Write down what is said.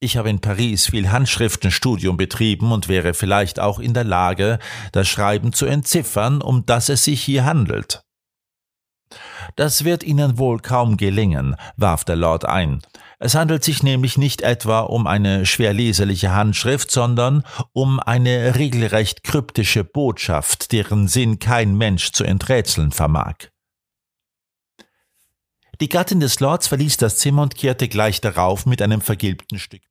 Ich habe in Paris viel Handschriftenstudium betrieben und wäre vielleicht auch in der Lage, das Schreiben zu entziffern, um das es sich hier handelt. Das wird Ihnen wohl kaum gelingen, warf der Lord ein. Es handelt sich nämlich nicht etwa um eine schwer leserliche Handschrift, sondern um eine regelrecht kryptische Botschaft, deren Sinn kein Mensch zu enträtseln vermag. Die Gattin des Lords verließ das Zimmer und kehrte gleich darauf mit einem vergilbten Stück